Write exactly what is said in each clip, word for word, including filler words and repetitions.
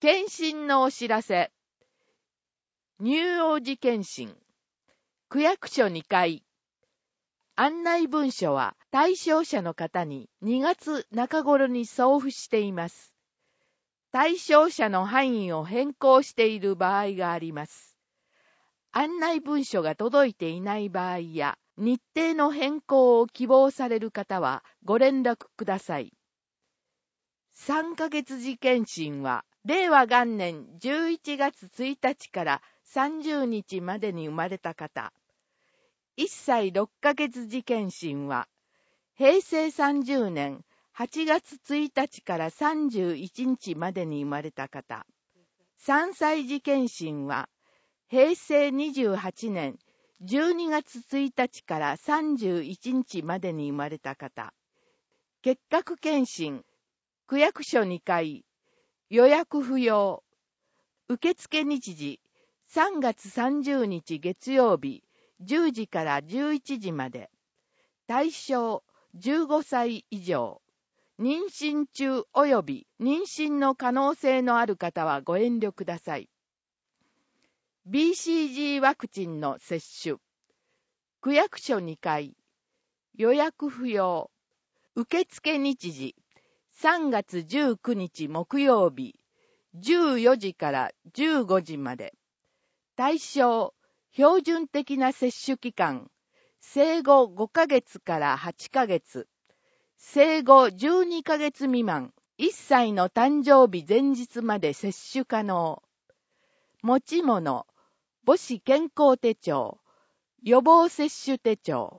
検診のお知らせ。乳幼児検診。区役所にかい。案内文書は対象者の方ににがつなか頃に送付しています。対象者の範囲を変更している場合があります。案内文書が届いていない場合や、日程の変更を希望される方はご連絡ください。さんかげつ時検診は、れいわがんねんじゅういちがつついたちからさんじゅうにちまでに生まれた方。いっさいろっかげつ時検診は、へいせいさんじゅうねんはちがつついたちからさんじゅういちにちまでに生まれた方。さんさい時検診は、へいせいにじゅうはちねんじゅうにがつついたちからさんじゅういちにちまでに生まれた方。結核検診、区役所にかい、予約不要。受付日時、さんがつさんじゅうにち月曜日、じゅうじからじゅういちじまで。対象、じゅうごさい以上。妊娠中及び妊娠の可能性のある方はご遠慮ください。ビーシージー ワクチンの接種。区役所にかい。予約不要。受付日時。さんがつじゅうくにち木曜日。じゅうよじからじゅうごじまで。対象。標準的な接種期間。生後ごかげつからはちかげつ。生後じゅうにかげつ未満。いっさいの誕生日前日まで接種可能。持ち物。母子健康手帳。予防接種手帳。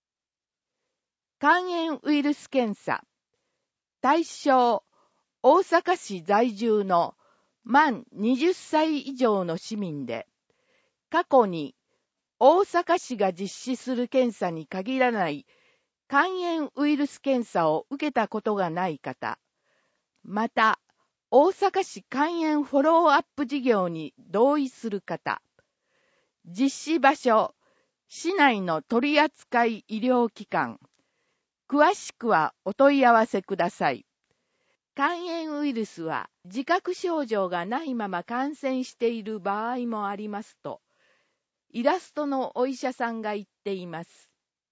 肝炎ウイルス検査。対象。大阪市在住の満はたち以上の市民で、過去に大阪市が実施する検査に限らない肝炎ウイルス検査を受けたことがない方、また大阪市肝炎フォローアップ事業に同意する方、実施場所、市内の取扱医療機関、詳しくはお問い合わせください。肝炎ウイルスは自覚症状がないまま感染している場合もありますと、イラストのお医者さんが言っています。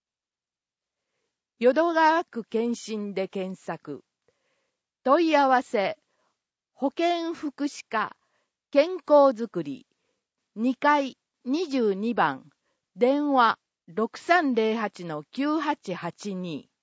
淀川区検診で検索。問い合わせ、保健福祉課、健康づくり、にかいにじゅうにばん、電話 ろくさんぜろはちのきゅうはちはちに。